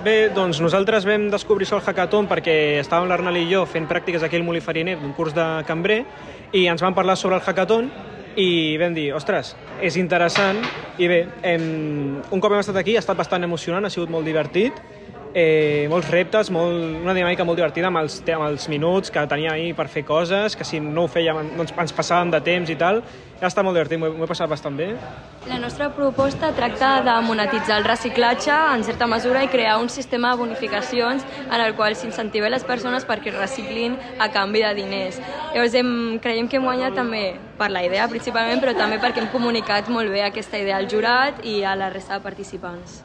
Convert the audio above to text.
Bé, doncs nosaltres vam descobrir això al Hackathon perquè estàvem l'Arnal i jo fent pràctiques aquí al Molí Fariner d'un curs de cambrer i ens van parlar sobre el Hackathon i vam dir, ostres, és interessant i bé, un cop hem estat aquí ha estat bastant emocionant, ha sigut molt divertit, molts reptes, una dinàmica molt divertida amb els minuts que tenia ahir per fer coses, que si no ho fèiem doncs ens passàvem de temps i tal. Ha estat molt divertit, m'ho he passat bastant bé. La nostra proposta tracta de monetitzar el reciclatge en certa mesura i crear un sistema de bonificacions en el qual s'incentiva les persones perquè reciclin a canvi de diners. Llavors creiem que hem guanyat també per la idea principalment, però també perquè hem comunicat molt bé aquesta idea al jurat i a la resta de participants.